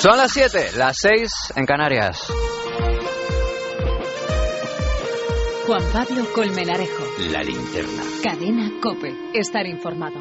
Son las 7, las 6 en Canarias. Juan Pablo Colmenarejo. La linterna. Cadena COPE. Estar informado.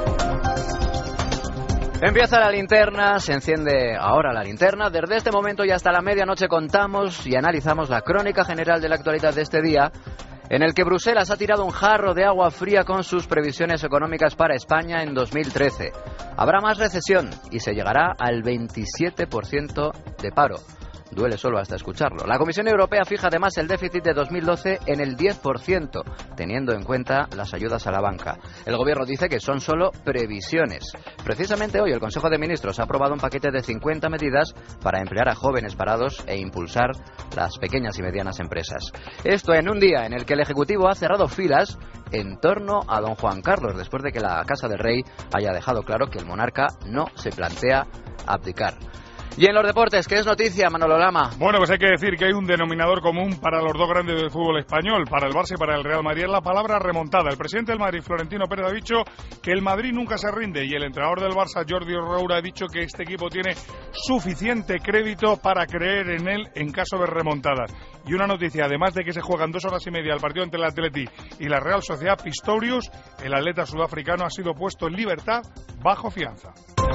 Empieza la linterna, se enciende ahora la linterna. Desde este momento y hasta la medianoche contamos y analizamos la crónica general de la actualidad de este día, en el que Bruselas ha tirado un jarro de agua fría con sus previsiones económicas para España en 2013. Habrá más recesión y se llegará al 27% de paro. Duele solo hasta escucharlo. La Comisión Europea fija además el déficit de 2012 en el 10%, teniendo en cuenta las ayudas a la banca. El Gobierno dice que son solo previsiones. Precisamente hoy el Consejo de Ministros ha aprobado un paquete de 50 medidas para emplear a jóvenes parados e impulsar las pequeñas y medianas empresas. Esto en un día en el que el Ejecutivo ha cerrado filas en torno a don Juan Carlos, después de que la Casa del Rey haya dejado claro que el monarca no se plantea abdicar. Y en los deportes, ¿qué es noticia, Manolo Lama? Bueno, pues hay que decir que hay un denominador común para los dos grandes del fútbol español, para el Barça y para el Real Madrid, es la palabra remontada. El presidente del Madrid, Florentino Pérez, ha dicho que el Madrid nunca se rinde, y el entrenador del Barça, Jordi Roura, ha dicho que este equipo tiene suficiente crédito para creer en él en caso de remontadas. Y una noticia, además de que se juegan 2 horas y media el partido entre el Atleti y la Real Sociedad, Pistorius, el atleta sudafricano, ha sido puesto en libertad bajo fianza.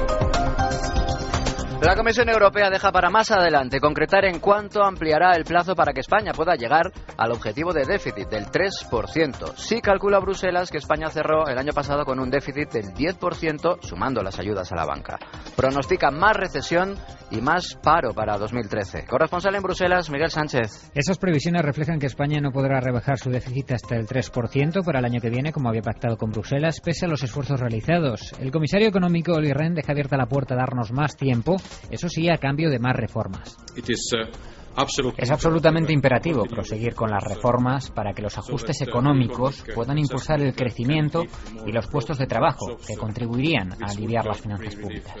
La Comisión Europea deja para más adelante concretar en cuánto ampliará el plazo para que España pueda llegar al objetivo de déficit del 3%. Sí calcula Bruselas que España cerró el año pasado con un déficit del 10%, sumando las ayudas a la banca. Pronostica más recesión y más paro para 2013. Corresponsal en Bruselas, Miguel Sánchez. Esas previsiones reflejan que España no podrá rebajar su déficit hasta el 3% para el año que viene, como había pactado con Bruselas, pese a los esfuerzos realizados. El comisario económico, Olli Rehn, deja abierta la puerta a darnos más tiempo, eso sí, a cambio de más reformas. Es absolutamente imperativo proseguir con las reformas para que los ajustes económicos puedan impulsar el crecimiento y los puestos de trabajo que contribuirían a aliviar las finanzas públicas.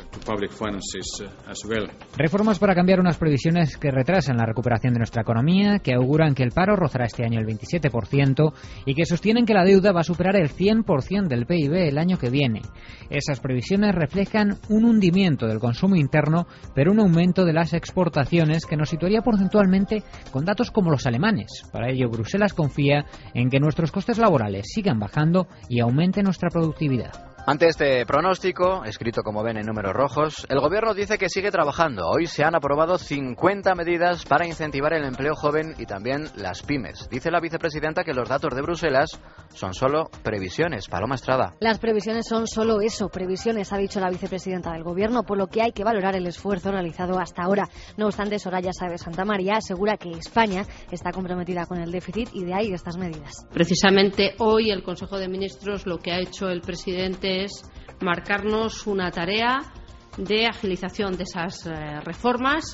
Reformas para cambiar unas previsiones que retrasan la recuperación de nuestra economía, que auguran que el paro rozará este año el 27% y que sostienen que la deuda va a superar el 100% del PIB el año que viene. Esas previsiones reflejan un hundimiento del consumo interno, pero un aumento de las exportaciones que nos situaría porcentualmente con datos como los alemanes. Para ello, Bruselas confía en que nuestros costes laborales sigan bajando y aumente nuestra productividad. Ante este pronóstico, escrito como ven en números rojos, el Gobierno dice que sigue trabajando. Hoy se han aprobado 50 medidas para incentivar el empleo joven y también las pymes. Dice la vicepresidenta que los datos de Bruselas son solo previsiones. Paloma Estrada. Las previsiones son solo eso, previsiones, ha dicho la vicepresidenta del Gobierno, por lo que hay que valorar el esfuerzo realizado hasta ahora. No obstante, Soraya Sáez de Santamaría asegura que España está comprometida con el déficit y de ahí estas medidas. Precisamente hoy el Consejo de Ministros lo que ha hecho el presidente es marcarnos una tarea de agilización de esas reformas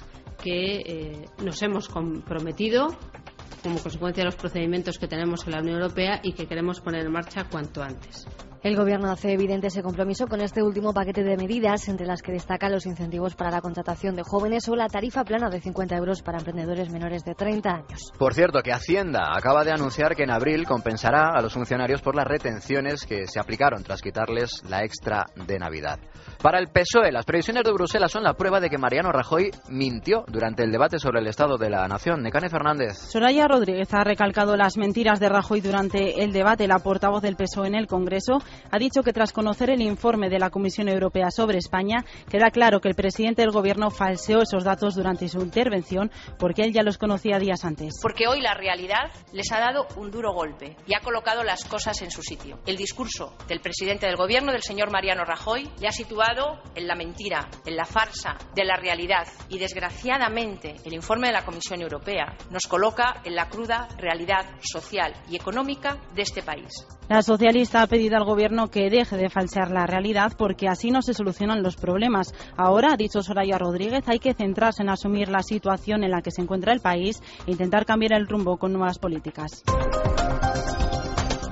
que nos hemos comprometido como consecuencia de los procedimientos que tenemos en la Unión Europea y que queremos poner en marcha cuanto antes. El Gobierno hace evidente ese compromiso con este último paquete de medidas, entre las que destacan los incentivos para la contratación de jóvenes o la tarifa plana de 50 euros para emprendedores menores de 30 años. Por cierto, que Hacienda acaba de anunciar que en abril compensará a los funcionarios por las retenciones que se aplicaron tras quitarles la extra de Navidad. Para el PSOE, las previsiones de Bruselas son la prueba de que Mariano Rajoy mintió durante el debate sobre el Estado de la Nación. Nekane Fernández. Soraya Rodríguez ha recalcado las mentiras de Rajoy durante el debate. La portavoz del PSOE en el Congreso ha dicho que tras conocer el informe de la Comisión Europea sobre España, queda claro que el presidente del Gobierno falseó esos datos durante su intervención porque él ya los conocía días antes. Porque hoy la realidad les ha dado un duro golpe y ha colocado las cosas en su sitio. El discurso del presidente del Gobierno, del señor Mariano Rajoy, le ha situado en la mentira, en la farsa de la realidad. Y desgraciadamente el informe de la Comisión Europea nos coloca en la cruda realidad social y económica de este país. La socialista ha pedido al Gobierno que deje de falsear la realidad porque así no se solucionan los problemas. Ahora, ha dicho Soraya Rodríguez, hay que centrarse en asumir la situación en la que se encuentra el país e intentar cambiar el rumbo con nuevas políticas.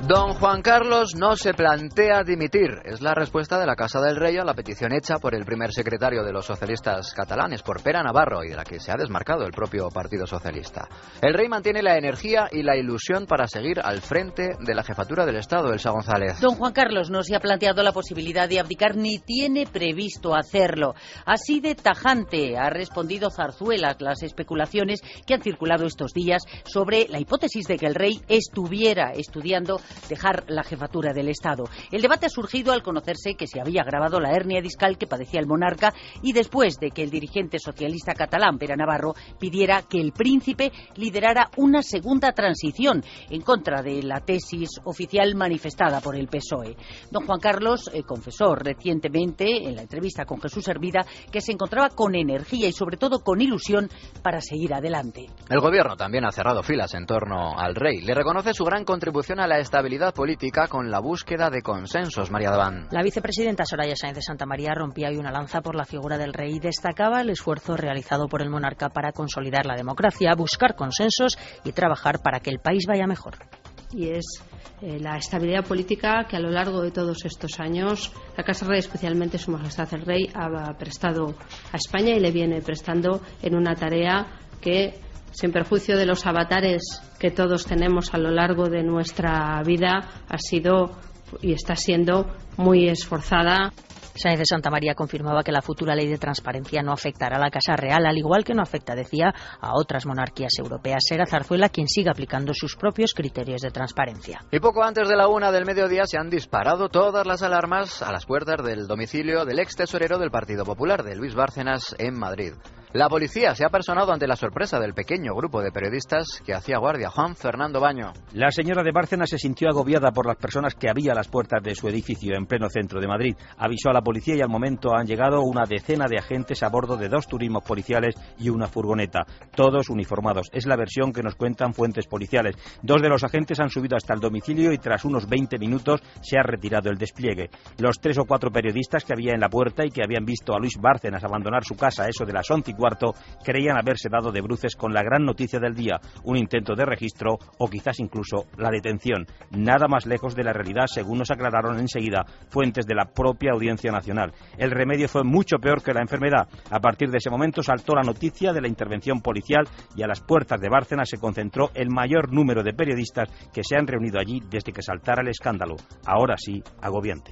Don Juan Carlos no se plantea dimitir. Es la respuesta de la Casa del Rey a la petición hecha por el primer secretario de los socialistas catalanes, por Pere Navarro, y de la que se ha desmarcado el propio Partido Socialista. El rey mantiene la energía y la ilusión para seguir al frente de la jefatura del Estado. Elsa González. Don Juan Carlos no se ha planteado la posibilidad de abdicar ni tiene previsto hacerlo. Así de tajante ha respondido Zarzuela a las especulaciones que han circulado estos días sobre la hipótesis de que el rey estuviera estudiando dejar la jefatura del Estado. El debate ha surgido al conocerse que se había agravado la hernia discal que padecía el monarca y después de que el dirigente socialista catalán, Pere Navarro, pidiera que el príncipe liderara una segunda transición en contra de la tesis oficial manifestada por el PSOE. Don Juan Carlos confesó recientemente en la entrevista con Jesús Hermida que se encontraba con energía y sobre todo con ilusión para seguir adelante. El gobierno también ha cerrado filas en torno al rey. Le reconoce su gran contribución a la estabilidad política con la búsqueda de consensos. María Daván. La vicepresidenta Soraya Sáenz de Santamaría rompía hoy una lanza por la figura del rey y destacaba el esfuerzo realizado por el monarca para consolidar la democracia, buscar consensos y trabajar para que el país vaya mejor. Y es la estabilidad política que a lo largo de todos estos años la Casa Real, especialmente Su Majestad el Rey, ha prestado a España y le viene prestando en una tarea que, sin perjuicio de los avatares que todos tenemos a lo largo de nuestra vida, ha sido y está siendo muy esforzada. Sáenz de Santamaría confirmaba que la futura ley de transparencia no afectará a la Casa Real, al igual que no afecta, decía, a otras monarquías europeas. Será Zarzuela quien siga aplicando sus propios criterios de transparencia. Y poco antes de la 1 del mediodía se han disparado todas las alarmas a las puertas del domicilio del ex tesorero del Partido Popular, de Luis Bárcenas, en Madrid. La policía se ha personado ante la sorpresa del pequeño grupo de periodistas que hacía guardia. Juan Fernando Baño. La señora de Bárcenas se sintió agobiada por las personas que había a las puertas de su edificio en pleno centro de Madrid. Avisó a la policía y al momento han llegado una decena de agentes a bordo de 2 turismos policiales y una furgoneta, todos uniformados. Es la versión que nos cuentan fuentes policiales. 2 de los agentes han subido hasta el domicilio y tras unos 20 minutos se ha retirado el despliegue. Los 3 o 4 periodistas que había en la puerta y que habían visto a Luis Bárcenas abandonar su casa a eso de las 11:15 creían haberse dado de bruces con la gran noticia del día, un intento de registro o quizás incluso la detención. Nada más lejos de la realidad, según nos aclararon enseguida fuentes de la propia Audiencia Nacional. El remedio fue mucho peor que la enfermedad. A partir de ese momento saltó la noticia de la intervención policial y a las puertas de Bárcenas se concentró el mayor número de periodistas que se han reunido allí desde que saltara el escándalo. Ahora sí, agobiante.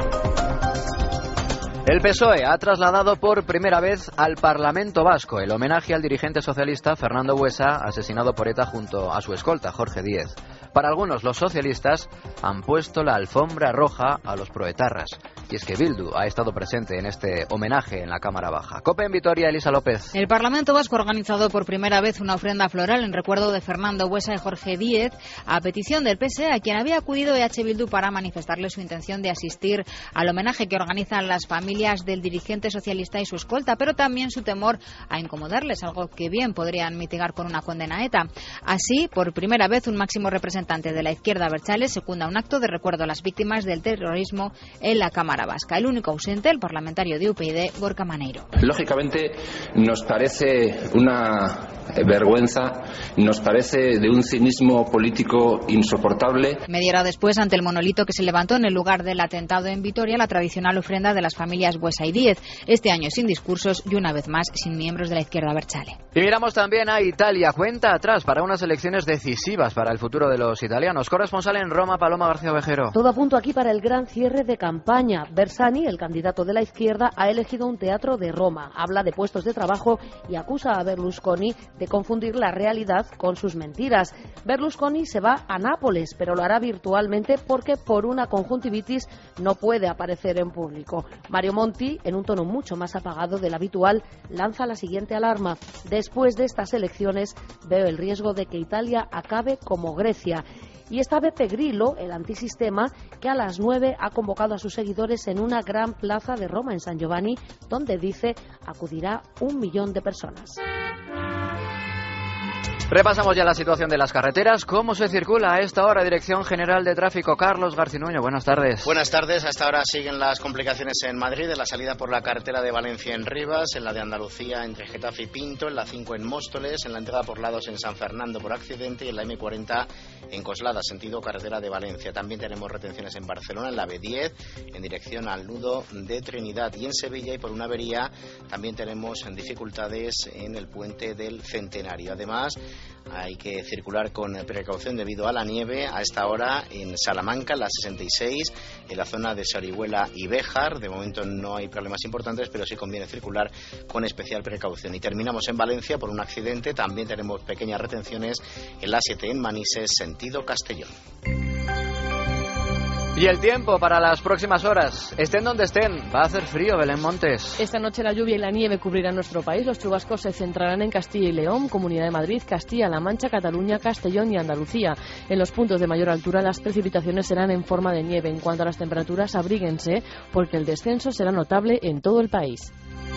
El PSOE ha trasladado por primera vez al Parlamento Vasco el homenaje al dirigente socialista Fernando Buesa, asesinado por ETA junto a su escolta Jorge Díez. Para algunos, los socialistas han puesto la alfombra roja a los proetarras. Y es que Bildu ha estado presente en este homenaje en la Cámara Baja. COPE en Vitoria, Elisa López. El Parlamento Vasco ha organizado por primera vez una ofrenda floral en recuerdo de Fernando Buesa y Jorge Díez, a petición del PSE, a quien había acudido EH Bildu para manifestarle su intención de asistir al homenaje que organizan las familias del dirigente socialista y su escolta, pero también su temor a incomodarles, algo que bien podrían mitigar con una condena a ETA. Así, por primera vez, un máximo representante de la izquierda abertzale secunda un acto de recuerdo a las víctimas del terrorismo en la Cámara Vasca. El único ausente, el parlamentario de UPyD, Gorka Maneiro. Lógicamente nos parece una vergüenza, nos parece de un cinismo político insoportable. Media hora después, ante el monolito que se levantó en el lugar del atentado en Vitoria, la tradicional ofrenda de las familias Buesa y Díez, este año sin discursos y una vez más sin miembros de la izquierda abertzale. Y miramos también a Italia, cuenta atrás para unas elecciones decisivas para el futuro de los italianos. Corresponsal en Roma, Paloma García Ovejero. Todo a punto aquí para el gran cierre de campaña. Bersani, el candidato de la izquierda, ha elegido un teatro de Roma. Habla de puestos de trabajo y acusa a Berlusconi de confundir la realidad con sus mentiras. Berlusconi se va a Nápoles, pero lo hará virtualmente porque por una conjuntivitis no puede aparecer en público. Mario Monti, en un tono mucho más apagado del habitual, lanza la siguiente alarma. Después de estas elecciones veo el riesgo de que Italia acabe como Grecia. Y está Beppe Grillo, el antisistema, que a las 9 ha convocado a sus seguidores en una gran plaza de Roma, en San Giovanni, donde dice acudirá 1 millón de personas. Repasamos ya la situación de las carreteras. ¿Cómo se circula a esta hora? Dirección General de Tráfico, Carlos Garcinuño. Buenas tardes. Buenas tardes. Hasta ahora siguen las complicaciones en Madrid, en la salida por la carretera de Valencia en Rivas, en la de Andalucía entre Getafe y Pinto, en la 5 en Móstoles, en la entrada por lados en San Fernando por accidente y en la M40 en Coslada, sentido carretera de Valencia. También tenemos retenciones en Barcelona, en la B10, en dirección al nudo de Trinidad, y en Sevilla, y por una avería también tenemos dificultades en el puente del Centenario. Además, hay que circular con precaución debido a la nieve a esta hora en Salamanca, en la 66, en la zona de Sorihuela y Béjar. De momento no hay problemas importantes, pero sí conviene circular con especial precaución. Y terminamos en Valencia por un accidente. También tenemos pequeñas retenciones en la 7 en Manises, sentido Castellón. Y el tiempo para las próximas horas. Estén donde estén, va a hacer frío, Belén Montes. Esta noche la lluvia y la nieve cubrirán nuestro país. Los chubascos se centrarán en Castilla y León, Comunidad de Madrid, Castilla-La Mancha, Cataluña, Castellón y Andalucía. En los puntos de mayor altura las precipitaciones serán en forma de nieve. En cuanto a las temperaturas, abríguense porque el descenso será notable en todo el país.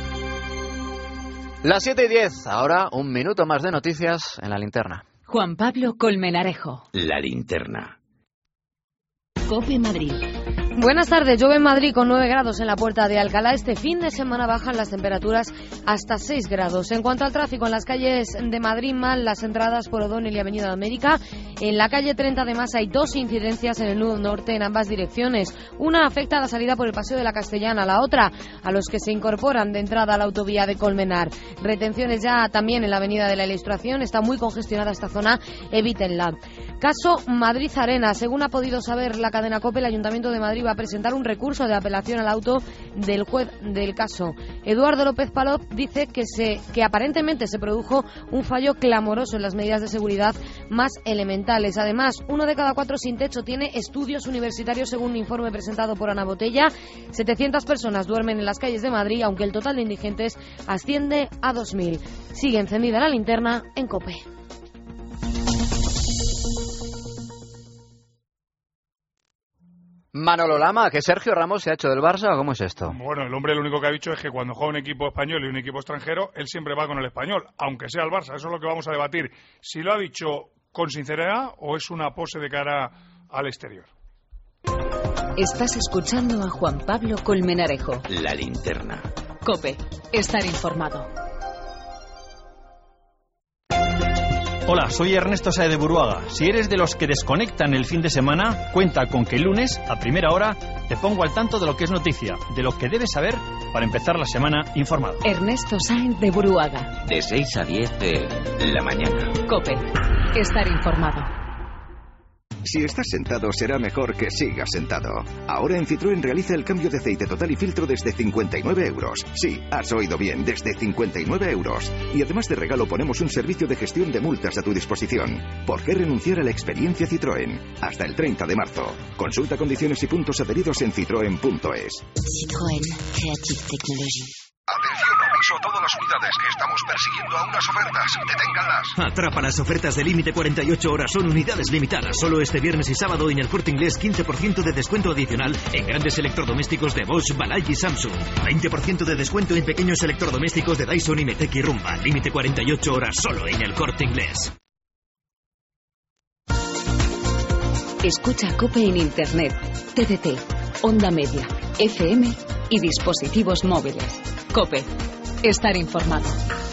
Las 7:10, ahora un minuto más de noticias en la linterna. Juan Pablo Colmenarejo. La linterna. COPE Madrid. Buenas tardes. Llueve en Madrid con 9 grados en la Puerta de Alcalá. Este fin de semana bajan las temperaturas hasta 6 grados. En cuanto al tráfico, en las calles de Madrid, mal las entradas por O'Donnell y Avenida de América. En la calle 30 de Mas hay 2 incidencias en el nudo norte en ambas direcciones. Una afecta a la salida por el Paseo de la Castellana, la otra a los que se incorporan de entrada a la autovía de Colmenar. Retenciones ya también en la Avenida de la Ilustración. Está muy congestionada esta zona, evítenla. Caso Madrid Arena. Según ha podido saber la cadena COPE, el Ayuntamiento de Madrid va a presentar un recurso de apelación al auto del juez del caso. Eduardo López Palop dice que aparentemente se produjo un fallo clamoroso en las medidas de seguridad más elementales. Además, 1 de cada 4 sin techo tiene estudios universitarios, según un informe presentado por Ana Botella. 700 personas duermen en las calles de Madrid, aunque el total de indigentes asciende a 2.000. Sigue encendida la linterna en COPE. Manolo Lama, ¿que Sergio Ramos se ha hecho del Barça o cómo es esto? Bueno, el hombre lo único que ha dicho es que cuando juega un equipo español y un equipo extranjero, él siempre va con el español, aunque sea el Barça. Eso es lo que vamos a debatir. Si lo ha dicho con sinceridad o es una pose de cara al exterior. Estás escuchando a Juan Pablo Colmenarejo. La linterna. COPE. Estar informado. Hola, soy Ernesto Saez de Buruaga. Si eres de los que desconectan el fin de semana, cuenta con que el lunes, a primera hora, te pongo al tanto de lo que es noticia, de lo que debes saber para empezar la semana informado. Ernesto Saez de Buruaga. De 6 a 10 de la mañana. COPE. Estar informado. Si estás sentado, será mejor que sigas sentado. Ahora en Citroën realiza el cambio de aceite total y filtro desde 59 euros. Sí, has oído bien, desde 59 euros. Y además de regalo ponemos un servicio de gestión de multas a tu disposición. ¿Por qué renunciar a la experiencia Citroën? Hasta el 30 de marzo. Consulta condiciones y puntos adheridos en citroen.es. Citroën Creative Technology. Atención, aviso a todas las unidades que estamos persiguiendo a unas ofertas. Deténganlas. Atrapa las ofertas de límite 48 horas. Son unidades limitadas. Solo este viernes y sábado en el Corte Inglés 15% de descuento adicional en grandes electrodomésticos de Bosch, Balay y Samsung. 20% de descuento en pequeños electrodomésticos de Dyson y Metec y Rumba. Límite 48 horas solo en el Corte Inglés. Escucha COPE en Internet, TDT, Onda Media, FM y dispositivos móviles. COPE. Estar informado.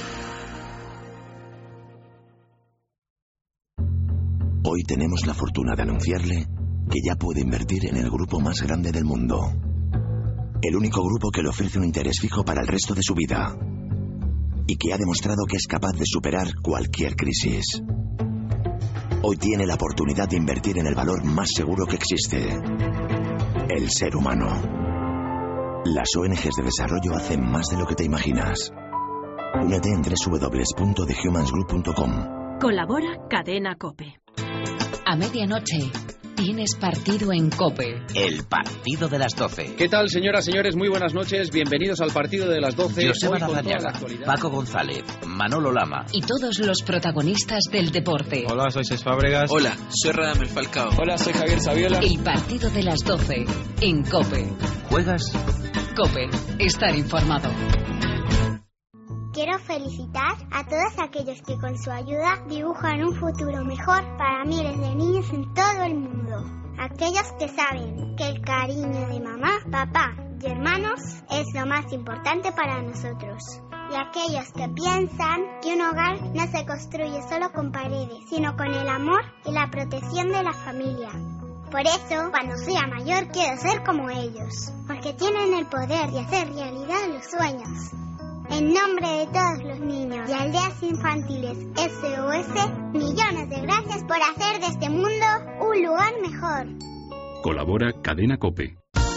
Hoy tenemos la fortuna de anunciarle que ya puede invertir en el grupo más grande del mundo. El único grupo que le ofrece un interés fijo para el resto de su vida. Y que ha demostrado que es capaz de superar cualquier crisis. Hoy tiene la oportunidad de invertir en el valor más seguro que existe. El ser humano. Las ONGs de desarrollo hacen más de lo que te imaginas. Únete en www.thehumansgroup.com. Colabora Cadena COPE. A medianoche tienes partido en COPE. El partido de las 12. ¿Qué tal, señoras, señores? Muy buenas noches. Bienvenidos al partido de las 12. Joseba Larrañaga, Paco González, Manolo Lama. Y todos los protagonistas del deporte. Hola, soy Cés Fábregas. Hola, soy Radamel Falcao. Hola, soy Javier Saviola. El partido de las 12 en COPE. ¿Juegas? COPE. Estar informado. quiero felicitar a todos aquellos que con su ayuda dibujan un futuro mejor para miles de niños en todo el mundo. Aquellos que saben que el cariño de mamá, papá y hermanos es lo más importante para nosotros. Y aquellos que piensan que un hogar no se construye solo con paredes, sino con el amor y la protección de la familia. Por eso, cuando sea mayor, quiero ser como ellos, porque tienen el poder de hacer realidad los sueños. En nombre de todos los niños y aldeas infantiles SOS, millones de gracias por hacer de este mundo un lugar mejor. Colabora Cadena COPE.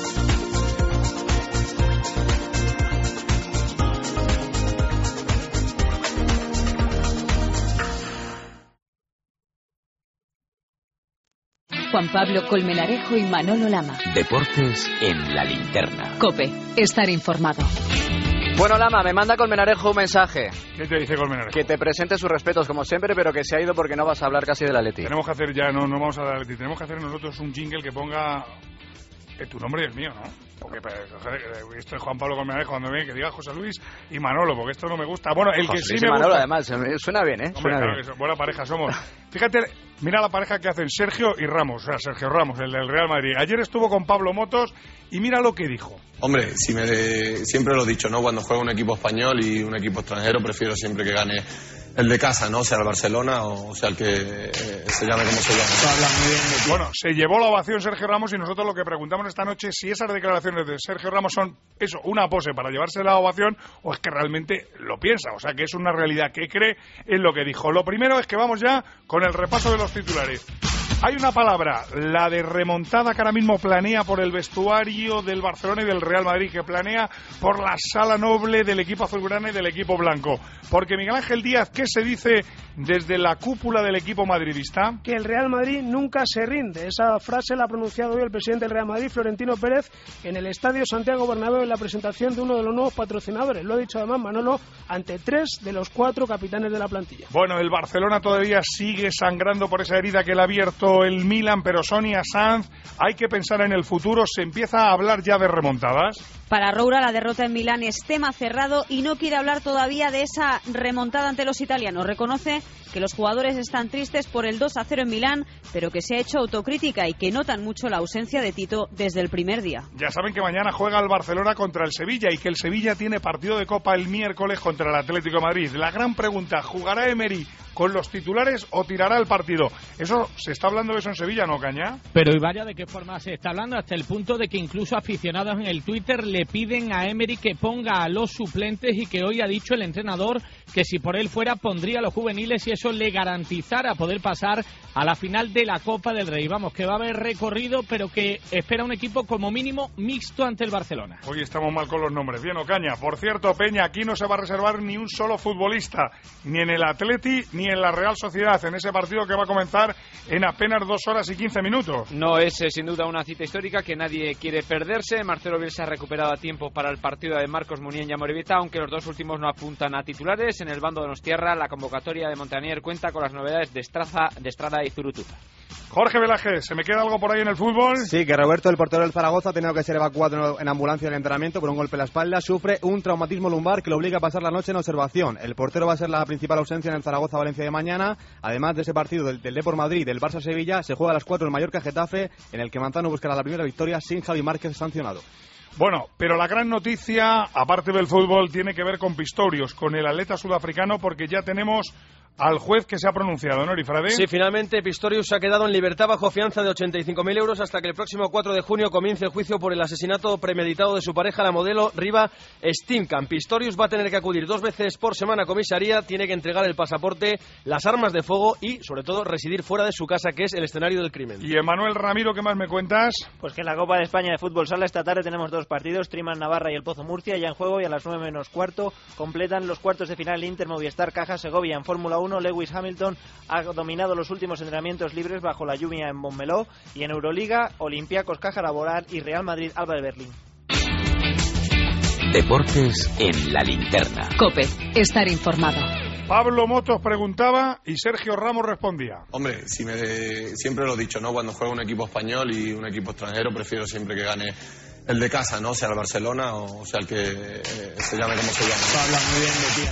Juan Pablo Colmenarejo y Manolo Lama. Deportes en la linterna. COPE, estar informado. Bueno, Lama, me manda Colmenarejo un mensaje. ¿Qué te dice Colmenarejo? Que te presente sus respetos como siempre, pero que se ha ido porque no vas a hablar casi del Atleti. Tenemos que hacer ya, no vamos a hablar del Atleti, tenemos que hacer nosotros un jingle que ponga tu nombre y el mío, ¿no? Porque esto es Juan Pablo Colmenarejo cuando viene, que diga José Luis y Manolo, porque esto no me gusta. Bueno, el José que sí Luis me Manolo, gusta... además, suena bien, ¿eh? Hombre, suena claro bien. Que buena pareja somos. Fíjate, mira la pareja que hacen Sergio y Ramos, o sea, Sergio Ramos, el del Real Madrid. Ayer estuvo con Pablo Motos y mira lo que dijo. Hombre, siempre lo he dicho, ¿no? Cuando juega un equipo español y un equipo extranjero, prefiero siempre que gane el de casa, ¿no? Sea el Barcelona o sea el que se llame como se llame. Bueno, se llevó la ovación Sergio Ramos y nosotros lo que preguntamos esta noche es si esas declaraciones de Sergio Ramos son eso, una pose para llevarse la ovación o es que realmente lo piensa, o sea que es una realidad que cree en lo que dijo. Lo primero es que vamos ya con el repaso de los titulares. Hay una palabra, la de remontada, que ahora mismo planea por el vestuario del Barcelona y del Real Madrid, que planea por la sala noble del equipo azulgrana y del equipo blanco. Porque Miguel Ángel Díaz, ¿qué se dice desde la cúpula del equipo madridista? Que el Real Madrid nunca se rinde. Esa frase la ha pronunciado hoy el presidente del Real Madrid, Florentino Pérez, en el Estadio Santiago Bernabéu en la presentación de uno de los nuevos patrocinadores. Lo ha dicho además Manolo ante 3 de los 4 capitanes de la plantilla. Bueno, el Barcelona todavía sigue sangrando por esa herida que le ha abierto el Milan, pero Sonia Sanz, hay que pensar en el futuro, se empieza a hablar ya de remontadas. Para Roura la derrota en Milán es tema cerrado y no quiere hablar todavía de esa remontada ante los italianos. Reconoce que los jugadores están tristes por el 2-0 en Milán, pero que se ha hecho autocrítica y que notan mucho la ausencia de Tito desde el primer día. Ya saben que mañana juega el Barcelona contra el Sevilla y que el Sevilla tiene partido de Copa el miércoles contra el Atlético de Madrid. La gran pregunta, ¿jugará Emery con los titulares o tirará el partido? Eso, se está hablando de eso en Sevilla, ¿no, Cañá? Pero y vaya de qué forma se está hablando, hasta el punto de que incluso aficionados en el Twitter le piden a Emery que ponga a los suplentes y que hoy ha dicho el entrenador que si por él fuera pondría a los juveniles y eso le garantizara poder pasar a la final de la Copa del Rey. Vamos, que va a haber recorrido, pero que espera un equipo como mínimo mixto ante el Barcelona. Hoy estamos mal con los nombres. Bien, Ocaña. Por cierto, Peña, aquí no se va a reservar ni un solo futbolista, ni en el Atleti ni en la Real Sociedad, en ese partido que va a comenzar en apenas 2 horas y 15 minutos. No es sin duda una cita histórica que nadie quiere perderse. Marcelo Bielsa ha recuperado a tiempo para el partido de Marcos Muniain y Amorebieta, aunque los dos últimos no apuntan a titulares. En el bando de Donostierra, la convocatoria de Montanier cuenta con las novedades de Estrada y Zurutuza. Jorge Velázquez, ¿se me queda algo por ahí en el fútbol? Sí, que Roberto, el portero del Zaragoza, ha tenido que ser evacuado en ambulancia en el entrenamiento por un golpe en la espalda. Sufre un traumatismo lumbar que lo obliga a pasar la noche en observación. El portero va a ser la principal ausencia en el Zaragoza-Valencia de mañana. Además de ese partido del Depor Madrid, del Barça-Sevilla, se juega a las 4 el Mallorca-Getafe, en el que Manzano buscará la primera victoria sin Javi Márquez sancionado. Bueno, pero la gran noticia, aparte del fútbol, tiene que ver con Pistorius, con el atleta sudafricano, porque ya tenemos al juez que se ha pronunciado, ¿no, Erifrade? Sí, finalmente Pistorius ha quedado en libertad bajo fianza de 85.000 euros hasta que el próximo 4 de junio comience el juicio por el asesinato premeditado de su pareja, la modelo Riva Steenkamp. Pistorius va a tener que acudir 2 veces por semana a comisaría, tiene que entregar el pasaporte, las armas de fuego y, sobre todo, residir fuera de su casa, que es el escenario del crimen. Y Emanuel Ramiro, ¿qué más me cuentas? Pues que en la Copa de España de Fútbol Sala esta tarde tenemos 2 partidos, Triman Navarra y el Pozo Murcia, ya en juego, y a las 9 menos cuarto completan los cuartos de final Inter Movistar Caja Segovia. En Fórmula 1, Lewis Hamilton ha dominado los últimos entrenamientos libres bajo la lluvia en Montmeló, y en Euroliga, Olympiacos Caja Laboral y Real Madrid Alba de Berlín. Deportes en la linterna. COPE, estar informado. Pablo Motos preguntaba y Sergio Ramos respondía. Hombre, siempre lo he dicho, ¿no? Cuando juega un equipo español y un equipo extranjero, prefiero siempre que gane el de casa, ¿no? Sea el Barcelona o sea el que se llame como se llame. Habla muy bien de ti.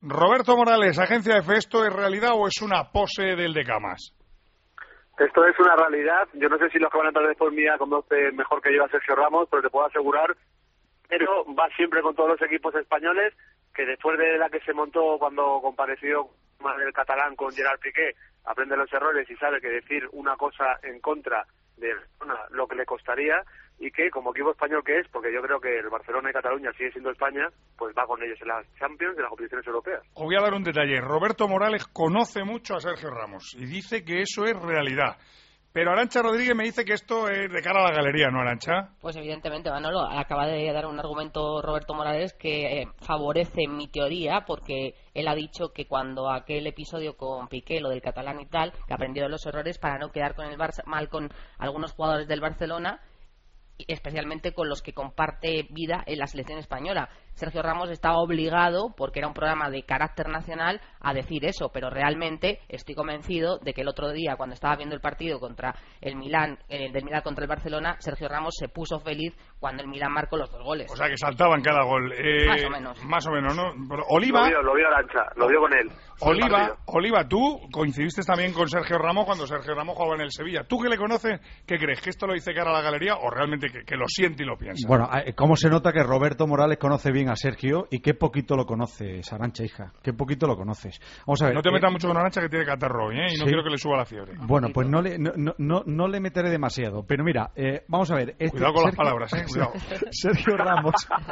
Roberto Morales, agencia F, ¿esto es realidad o es una pose del Decamas? Esto es una realidad. Yo no sé si los que van a entrar después mía conocen mejor que yo a Sergio Ramos, pero te puedo asegurar, pero va siempre con todos los equipos españoles, que después de la que se montó cuando compareció el catalán con Gerard Piqué, aprende los errores y sabe que decir una cosa en contra de lo que le costaría, y que como equipo español que es, porque yo creo que el Barcelona y Cataluña sigue siendo España, pues va con ellos en las Champions, en las competiciones europeas. Os voy a dar un detalle. Roberto Morales conoce mucho a Sergio Ramos y dice que eso es realidad. Pero Arantxa Rodríguez me dice que esto es de cara a la galería, ¿no, Arantxa? Pues evidentemente, Manolo, acaba de dar un argumento Roberto Morales que favorece mi teoría, porque él ha dicho que cuando aquel episodio con Piqué, lo del catalán y tal, que aprendió de los errores para no quedar con el Barça, mal con algunos jugadores del Barcelona, especialmente con los que comparte vida en la selección española. Sergio Ramos estaba obligado, porque era un programa de carácter nacional, a decir eso, pero realmente estoy convencido de que el otro día, cuando estaba viendo el partido contra el Milán, del Milán contra el Barcelona, Sergio Ramos se puso feliz cuando el Milán marcó los 2 goles. O sea, que saltaban cada gol. Más o menos, ¿no? Oliva... Lo vio Arantxa, lo vio con él. Oliva, tú coincidiste también con Sergio Ramos cuando Sergio Ramos jugaba en el Sevilla. ¿Tú que le conoces, qué crees? ¿Que esto lo dice cara a la galería o realmente que lo siente y lo piensa? Bueno, ¿cómo se nota que Roberto Morales conoce bien a Sergio y qué poquito lo conoces, Arantxa, hija? Qué poquito lo conoces. Vamos a ver. No te metas mucho con Arantxa, que tiene catarro hoy, y no quiero que le suba la fiebre. Bueno, pues no le meteré demasiado. Pero mira, vamos a ver. Cuidado con las palabras, cuidado. Sergio Ramos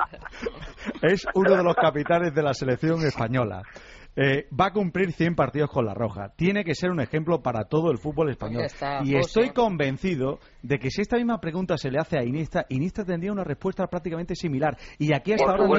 es uno de los capitanes de la selección española. Va a cumplir 100 partidos con la Roja. Tiene que ser un ejemplo para todo el fútbol español. Y estoy convencido de que si esta misma pregunta se le hace a Iniesta tendría una respuesta prácticamente similar. Y aquí hasta ahora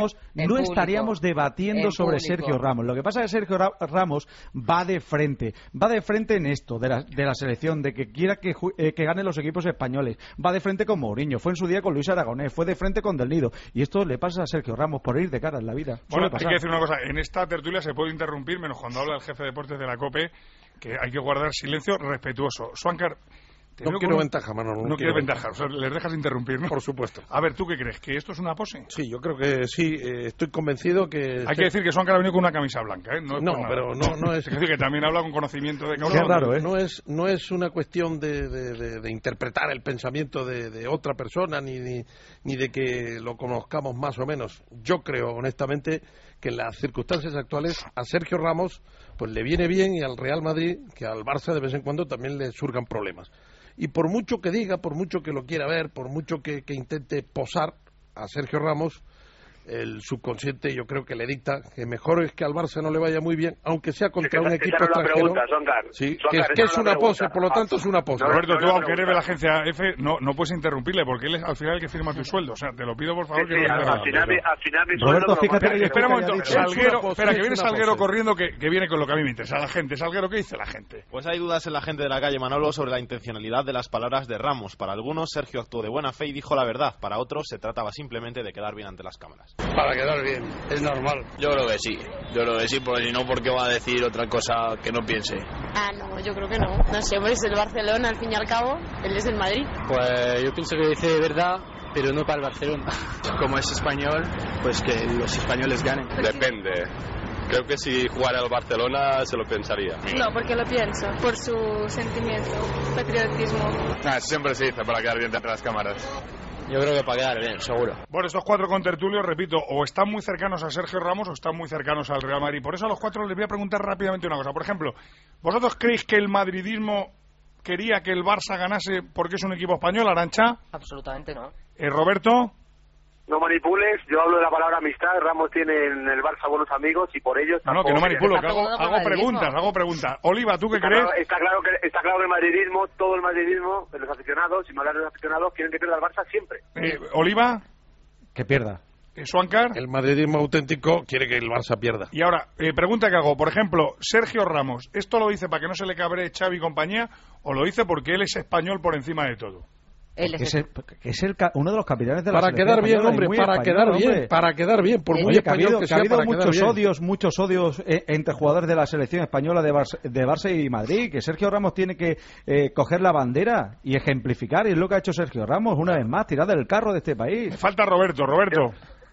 no estaríamos debatiendo sobre Sergio Ramos. Lo que pasa es que Sergio Ramos va de frente en esto de la selección, de que quiera que ganen los equipos españoles. Va de frente con Mourinho, fue en su día con Luis Aragonés, fue de frente con Del Nido. Y esto le pasa a Sergio Ramos por ir de cara en la vida. Bueno, hay que decir una cosa, en esta tertulia se puede interrumpir, menos cuando habla el jefe de deportes de la COPE, que hay que guardar silencio respetuoso. Suancar, no quiero ventaja, Manolo. No quiero ventaja, o sea, les dejas interrumpir, ¿no? Por supuesto. A ver, ¿tú qué crees? ¿Que esto es una pose? Sí, yo creo que sí, estoy convencido que... Hay que decir que Suancar ha venido con una camisa blanca, ¿eh? Pero no es... Es decir, que también habla con conocimiento de causa. Qué raro, ¿eh? No es una cuestión de interpretar el pensamiento de otra persona, ni de que lo conozcamos más o menos. Yo creo, honestamente, que en las circunstancias actuales a Sergio Ramos pues le viene bien, y al Real Madrid, que al Barça de vez en cuando también le surgan problemas. Y por mucho que diga, por mucho que lo quiera ver, por mucho que intente posar a Sergio Ramos, el subconsciente yo creo que le dicta que mejor es que al Barça no le vaya muy bien, aunque sea contra un equipo extranjero. Sí, que es una pose, por lo tanto es una pose. Roberto, tú aunque eres de la agencia F, no puedes interrumpirle, porque él es al final el que firma tu sueldo. O sea, te lo pido por favor que no al final mi Roberto, fíjate que espera un momento, Salguero, espera, que viene Salguero corriendo, que viene con lo que a mí me interesa. La gente, Salguero, ¿qué dice la gente? Pues hay dudas en la gente de la calle, Manolo, sobre la intencionalidad de las palabras de Ramos. Para algunos, Sergio actuó de buena fe y dijo la verdad. Para otros, se trataba simplemente de quedar bien ante las cámaras. Para quedar bien. Es normal. Yo creo que sí, porque si no, ¿por qué va a decir otra cosa que no piense? No, yo creo que no. No sé, pues es el Barcelona, al fin y al cabo, él es del Madrid. Pues yo pienso que dice verdad, pero no para el Barcelona. Como es español, pues que los españoles ganen. Depende. Creo que si jugara al Barcelona se lo pensaría. No, porque lo pienso, por su sentimiento, patriotismo. Siempre se dice para quedar bien ante las cámaras. Yo creo que para quedar bien, seguro. Bueno, estos 4 contertulios, repito, o están muy cercanos a Sergio Ramos o están muy cercanos al Real Madrid. Por eso a los 4 les voy a preguntar rápidamente una cosa. Por ejemplo, ¿vosotros creéis que el madridismo quería que el Barça ganase porque es un equipo español, Arantxa? Absolutamente no. ¿Roberto? No manipules, yo hablo de la palabra amistad. Ramos tiene en el Barça buenos amigos y por ellos... No, que no manipulo, que hago preguntas. Oliva, ¿tú qué crees? Está claro que el madridismo, todo el madridismo, los aficionados, si no hablan de los aficionados, quieren que pierda el Barça siempre. Oliva. Que pierda. Suancar. El madridismo auténtico quiere que el Barça pierda. Y ahora, pregunta que hago. Por ejemplo, Sergio Ramos, ¿esto lo dice para que no se le cabre Xavi y compañía o lo dice porque él es español por encima de todo? Es uno de los capitanes de la selección. Para quedar bien, hombre, para quedar bien, por muy español que sea, para quedar bien. Ha habido muchos odios entre jugadores de la selección española de Barça y Madrid, que Sergio Ramos tiene que coger la bandera y ejemplificar, y es lo que ha hecho Sergio Ramos, una vez más, tirar del carro de este país. Falta Roberto.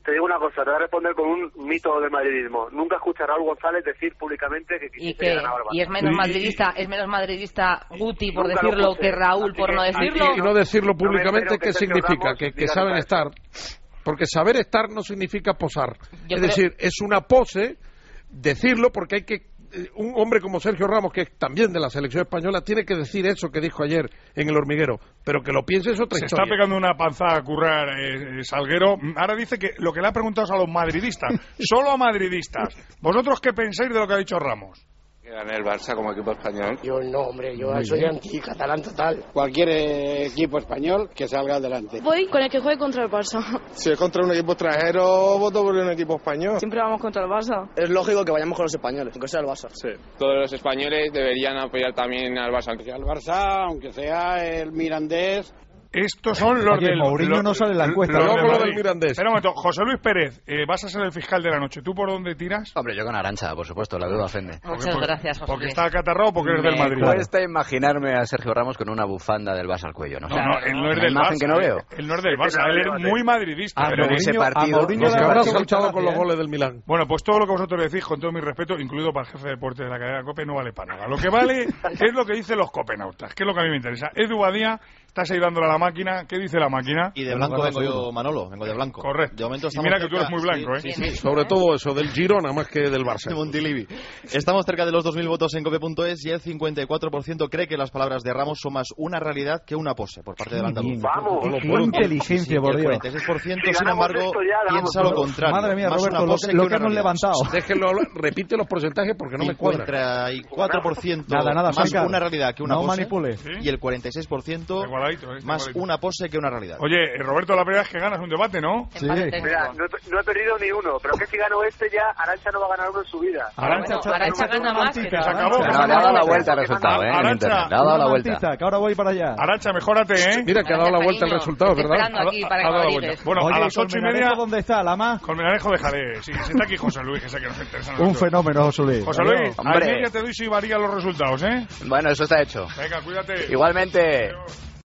te digo una cosa, te voy a responder con un mito del madridismo. Nunca escuché a Raúl González decir públicamente que quisiera ganar al Barça. Y es menos madridista Guti por decirlo que Raúl por no decirlo. Y no decirlo públicamente, ¿qué significa? Que saben estar. Porque saber estar no significa posar. Es decir, es una pose decirlo, porque hay que... Un hombre como Sergio Ramos, que es también de la selección española, tiene que decir eso que dijo ayer en El Hormiguero. Pero que lo piense es otra historia. Se está pegando una panzada a currar Salguero. Ahora dice que lo que le ha preguntado es a los madridistas. Solo a madridistas. ¿Vosotros qué pensáis de lo que ha dicho Ramos? Que gane el Barça como equipo español. Yo no, hombre, yo soy anti-catalán total. Cualquier equipo español que salga adelante. Voy con el que juegue contra el Barça. Si es contra un equipo extranjero, voto por un equipo español. Siempre vamos contra el Barça. Es lógico que vayamos con los españoles, aunque sea el Barça. Sí. Todos los españoles deberían apoyar también al Barça. Aunque sea el Barça, aunque sea el Mirandés. Estos son los del... Mourinho no sale en la encuesta. Los del Mirandés. Espera un momento, José Luis Pérez, vas a ser el fiscal de la noche. ¿Tú por dónde tiras? Hombre, yo con Arantxa, por supuesto, la duda ofende. Muchas gracias, José Luis. Porque está acatarrado o porque eres del Madrid. Me cuesta imaginarme a Sergio Ramos con una bufanda del Barça al cuello, ¿no? No, él no es del Barça. Que no veo. Él no es del Barça, él es muy madridista. Pero en ese partido... Los que habrás luchado con los goles del Milán. Bueno, pues todo lo que vosotros decís, con todo mi respeto, incluido para el jefe de deportes de la cadena COPE, no vale para nada. Lo que vale es lo que dicen los copenautas, que es lo que a mí me interesa. Edu Badía, estás ahí dándole a la máquina. ¿Qué dice la máquina? Y de blanco vengo yo, Manolo, vengo de blanco. Correcto. De momento y mira que tú eres muy blanco, sí, ¿eh? Sí. Sobre todo eso, del Girona más que del Barça. De Montilivi. Estamos cerca de los 2.000 votos en cope.es y el 54% cree que las palabras de Ramos son más una realidad que una pose por parte del andaluz. ¡Vamos! ¡Qué inteligencia, por Dios! El 46%, sin embargo, piensa lo contrario. Madre mía, Roberto, lo que hemos levantado. Déjenlo hablar, repite los porcentajes porque no me cuadra. 54% nada, más una realidad que una pose. Manipule. Y el 46% más una pose que una realidad. Oye, Roberto, la primera vez que ganas un debate, ¿no? Sí. Mira, no he perdido ni uno, pero que si gano este ya, Arantxa no va a ganar uno en su vida. Arantxa gana más. Se acabó. Le ha dado la vuelta al resultado, ¿eh? En internet. Le ha dado la vuelta. Que ahora voy para allá. Arantxa, mejórate, ¿eh? Mira que ha dado la vuelta al resultado, ¿verdad? Esperando aquí para que lo digas. Bueno, oye, a las 8:30... ¿Dónde está, Lama? Colmenarejo de Jerez. Sí, está aquí José Luis, que sé que nos interesa. Un fenómeno, José Luis. José Luis, a media te doy si varía los resultados, ¿eh? Bueno, eso está hecho. Venga, cuídate. Igualmente. Adiós.